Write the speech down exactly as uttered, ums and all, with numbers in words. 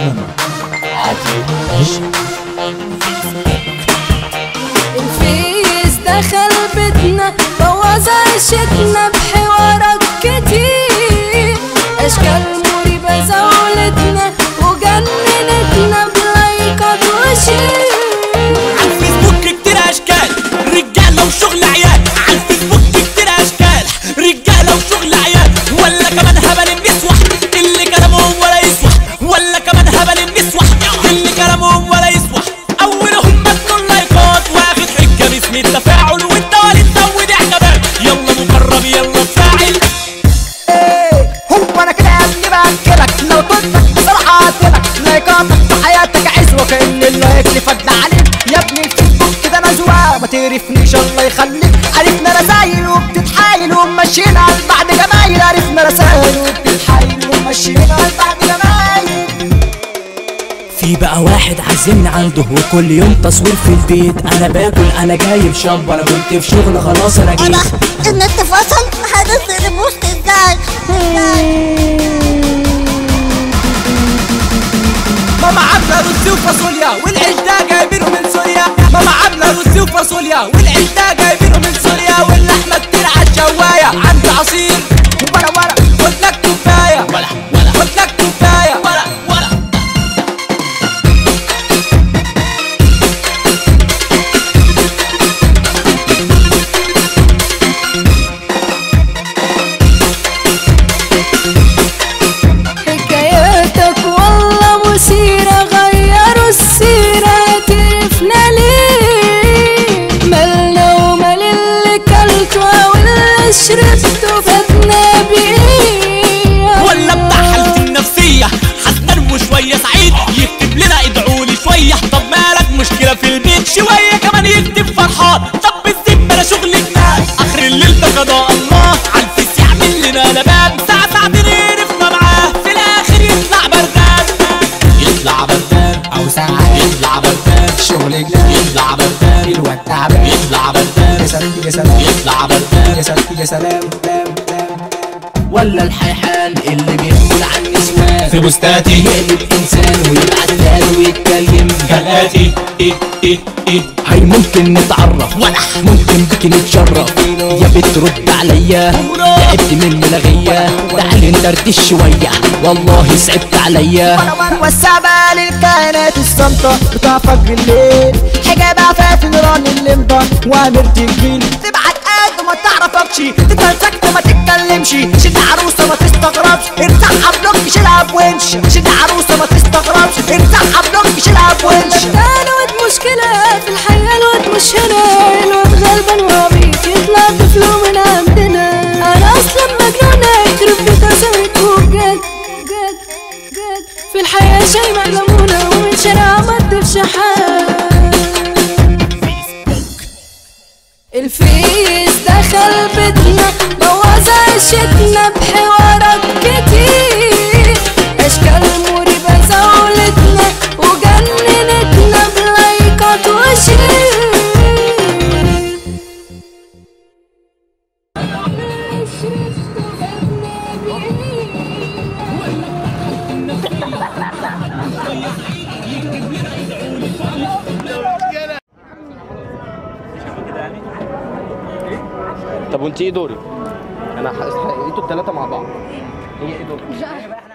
سلامة عشق. الفيس دخل بيتنا بوظ عيشتنا بحوارات كتير، اشكال مريبة زولتنا وجننتنا بلايكات وشير. عالفيسبوك كتير اشكال رجالة وشغل عيال، عالفيسبوك كتير اشكال رجالة وشغل عيال، ولا كمان هبل النسوح اللي كلامهم ولا يسوح، ولا كمان هبل النسوح اللي كلامهم ولا يسوح. اولهم مدنوا اللايكات واخد حجة باسم التفاعل، وانت ولا تزود اعجابات يلا مقرب يلا تفاعل. هو انا كده يا ابني باكلك لو طلتك بصراحة هقتلك، لايكاتك في حياتك عزوة كأن اللايك اللي فضل عليك يا ابني. الفيسبوك كده نزوة ما تعرفنيش الله يخليك، عرفنا رسايل وبتتحايل وماشيين على بعض جمايل، عرفنا رسايل وبتتحايل وماشيين على بعض جمايل. في بقى واحد عازمني عنده وكل يوم تصوير في البيت، انا باكل انا جايب شاب، انا كنت في شغل خلاص انا جيت. النت فصل محدش ريبوست ازاي. ماما عاملة رز وفاصوليا والعيش ده جايبينه من سوريا، ماما عاملة رز وفاصوليا والعيش ده جايبينه من سوريا، واللحمة كتير عالشواية عندي عصير ولا ولا خد لك كوباية ولا ولا خد لك كوباية ولا ولا. حكاياتك والله مثيرة غيروا السيرة تعرفنا ليه، مالنا ومال اللي كلته واللي شربته فاتنا بيه. ولا بتاع حالتي النفسية حسن وشوية سعيد يكتب لنا ادعولي شوية، طب مالك مشكلة في البيت شوية كمان يكتب فرحان، طب بالذمة انا شغل جنان اخر الليل ده قضاء الله عالفيس يعمل لنا لبان، ساعة ساعتين عرفنا معاه في الاخر يطلع بردان، يطلع بردان أو ساعات يطلع بردان شغل جديد يطلع بردان الواد تعبان يطلع بردان يا سلام يا سلام يطلع بردان يا سلام يا سلام. ولا الحيحان اللي بيقول عن نسوان في بوستاتي يقلب انسان ويبعت لها ويتكلم كالاتي ايه ايه ايه هاي ممكن نتعرف ولا ممكن بك نتشرف، يا بترد عليا تعبت من الملغية، تعالي ندردش شوية والله صعبت عليا. والسعبة للكائنات الصامتة بتاع فجر الليل، حجاب عفاف نيران اللمبة وامر تجيل، تبعت قد وما تعرفكش تفضل ساكتة ما تتكلمش، شد عروسة ما تستغربش ارتاح بلوك شيلها بونش، شد عروسة ما تستغربش ارتاح بلوك شيلها بونش. انا واد مشكلة في الحياة، الواد مش هنا، الواد غلبان وعبيط يطلع طفله من عندنا، انا اصلا مجنونة يخرب بيت عشانك وبجد جد جد في الحياة شي مقلمونة ومن شارع مد في شحات. الفيس دخل بيتنا بوظ عيشتنا بحوارات كتير، اشكال مريبة زولتنا وجننتنا بلايكات وشير. طب وانت ايه دوري؟ انا انتوا الثلاثه مع بعض، هي ايه دورك؟